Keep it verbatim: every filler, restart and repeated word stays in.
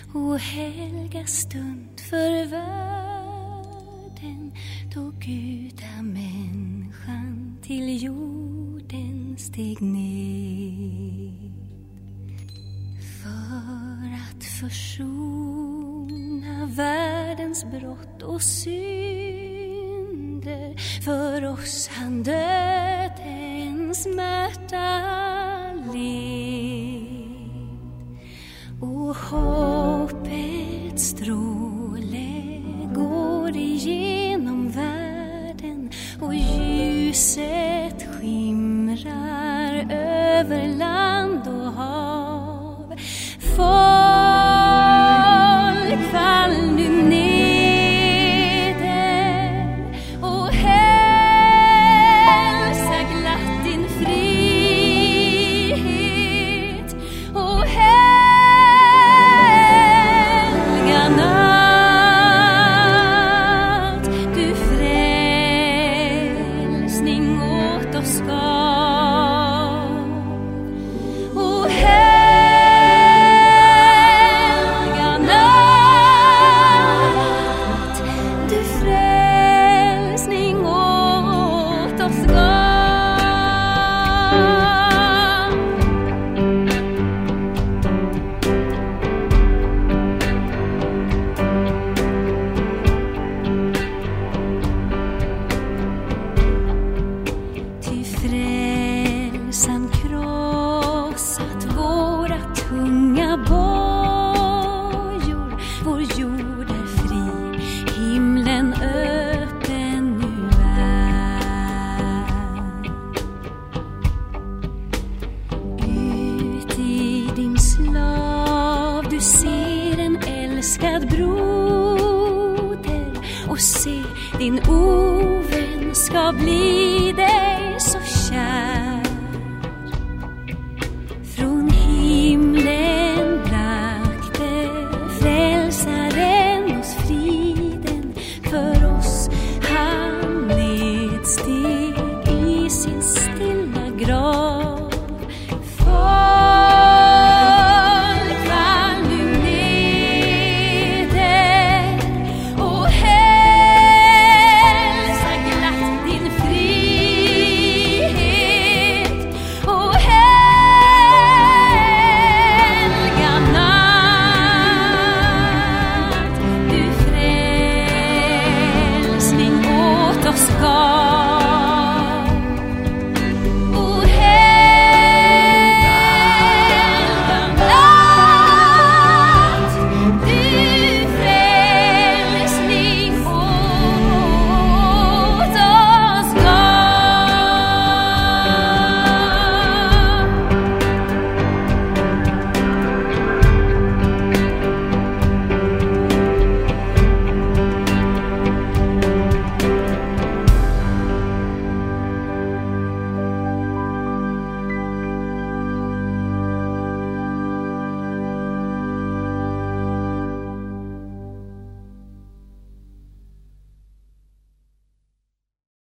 och helga stund för världen, då Guda människan till jorden steg ner för att försona världens brott och synder. För oss han dödens smärta led, och hoppets stråle går igenom världen, och ljuset skimrar över land och hav. Folk, fall nu neder och hälsa glatt din frihet, och helga natt du frälsning åt oss gav. Och helga natt du frälsning åt oss gav. Ty frälsan krossat våra tunga bojor, vår jord är fri, himlen öppen nu är. Ut i din slav du ser en älskad broder, och se din ovän ska bli dig så kär.